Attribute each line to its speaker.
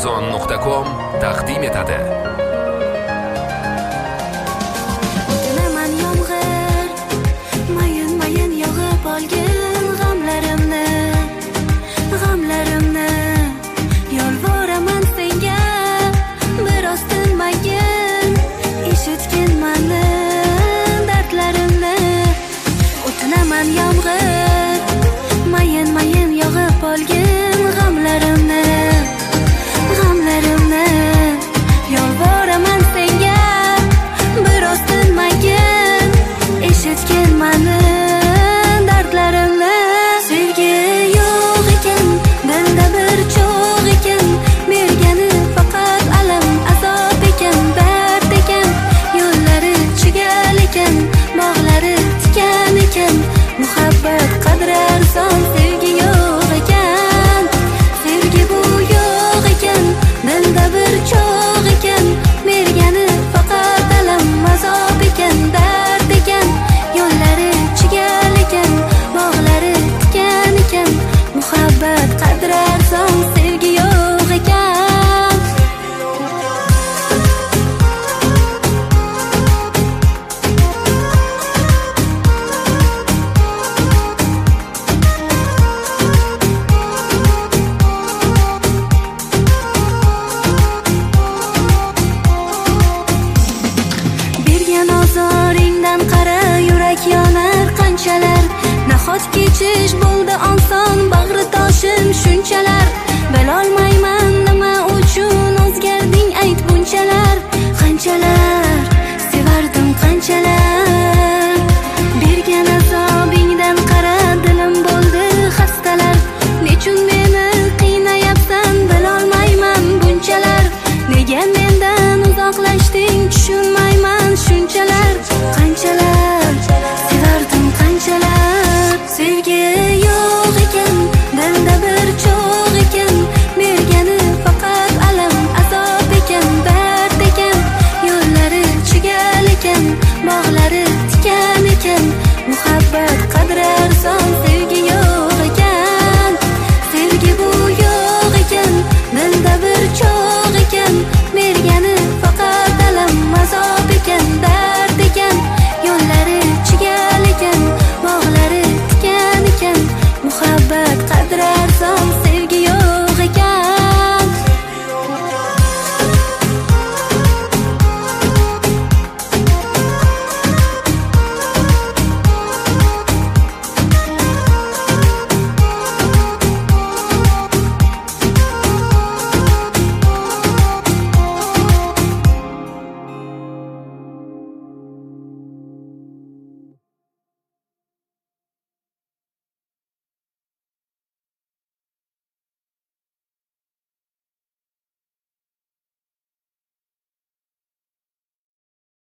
Speaker 1: Amazon.com taqdim etadi.
Speaker 2: O'tinaman yomg'ir, mayin yog'ib olgin g'amlarimni yolvoraman senga, biroz tinmagin, eshitgin mani dardlarimni. O'tinaman yomg'ir, mayin yog'ib olgin g'amlarimni yolvoraman senga, biroz tinmagin, eshitgin mani dardlarimni. Sevgi yo'q ekan, dilda bir cho'g' ekan, bergani faqat alam azob ekan, dard ekan, yo'llari chigal ekan, bog'lari tikan ekan, muhabbat qadri arzon. Sevgi yo'q ekan, sevgi bu yo'q ekan, dilda bir cho'g' ekan, bergani faqat alam azob ekan, dard ekan, yo'llari chigal ekan, bog'lari tikan ekan, muhabbat qadri arzon. Sevgi yo'q ekan. Bergan ozoringdan qara, yurak yonar qanchalar. Nahot kechish bo'ldi oson, bag'ri toshim shunchalar. Bilolmayman nima uchun o'zgarding, ayt bunchalar. Qanchalar sevardim, qanchalar. Bergan azobingdan qara, dilim bo'ldi xastalar. Nechun meni qiynayapsan, bilolmayman bunchalar. Nega mendan uzoqlashding, tushunmayman shunchalar. Qanchalar